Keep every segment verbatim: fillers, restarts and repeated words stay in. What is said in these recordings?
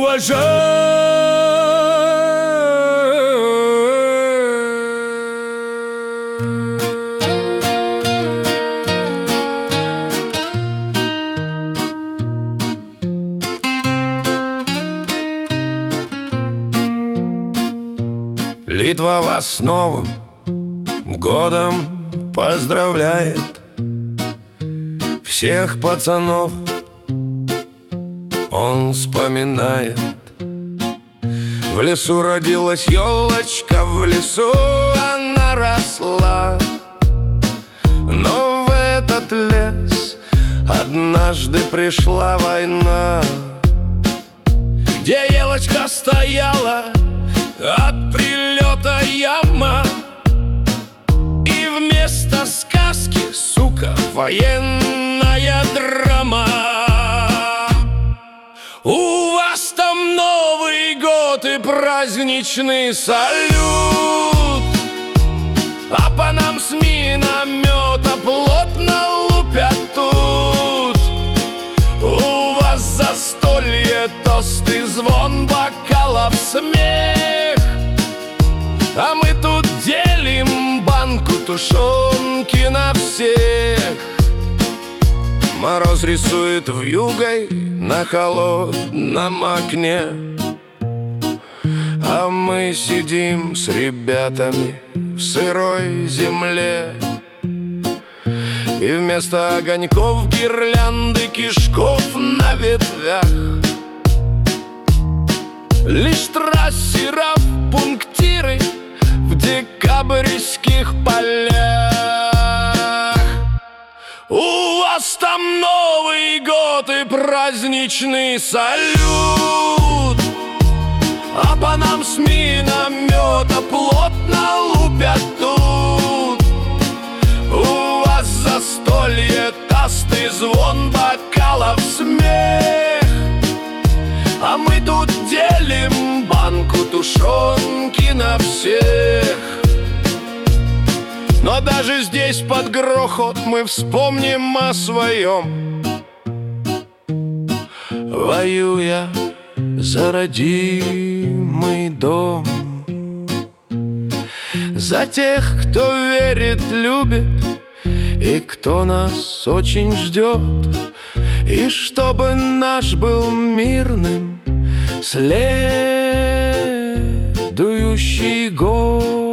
Литва вас с Новым годом поздравляет всех пацанов. Он вспоминает: в лесу родилась елочка, в лесу она росла. Но в этот лес однажды пришла война, где елочка стояла от прилета яма, и вместо сказки, сука, военная драма. У вас там Новый год и праздничный салют, а по нам с миномета плотно лупят тут. У вас застолье, тосты, звон бокалов, смех, а мы тут делим банку тушенки на всех. Мороз рисует вьюгой на холодном окне, а мы сидим с ребятами в сырой земле. И вместо огоньков гирлянды кишков на ветвях, лишь трассеров пунктиры в декабрьских полях. У вас там Новый год и праздничный салют, а по нам с миномета плотно лупят тут. У вас застолье, тосты, звон бокалов, смех, а мы тут делим банку тушенки на всех. Но даже здесь под грохот мы вспомним о своем, воюя за родимый дом, за тех, кто верит, любит и кто нас очень ждет, и чтобы наш был мирным следующий год.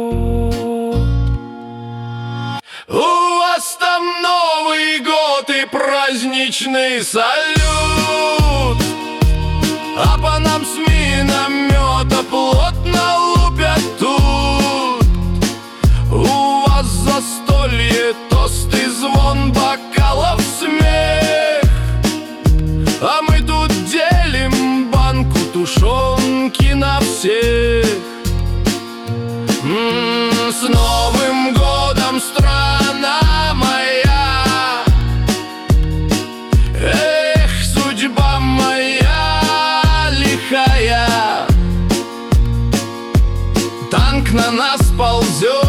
У вас там Новый год и праздничный салют, а по нам с миномета плотно лупят тут. У вас застолье, тосты, звон бокалов, смех, а мы тут делим банку тушенки на всех. М-м, с Новым годом, страна моя! Эх, судьба моя лихая! Танк на нас ползет,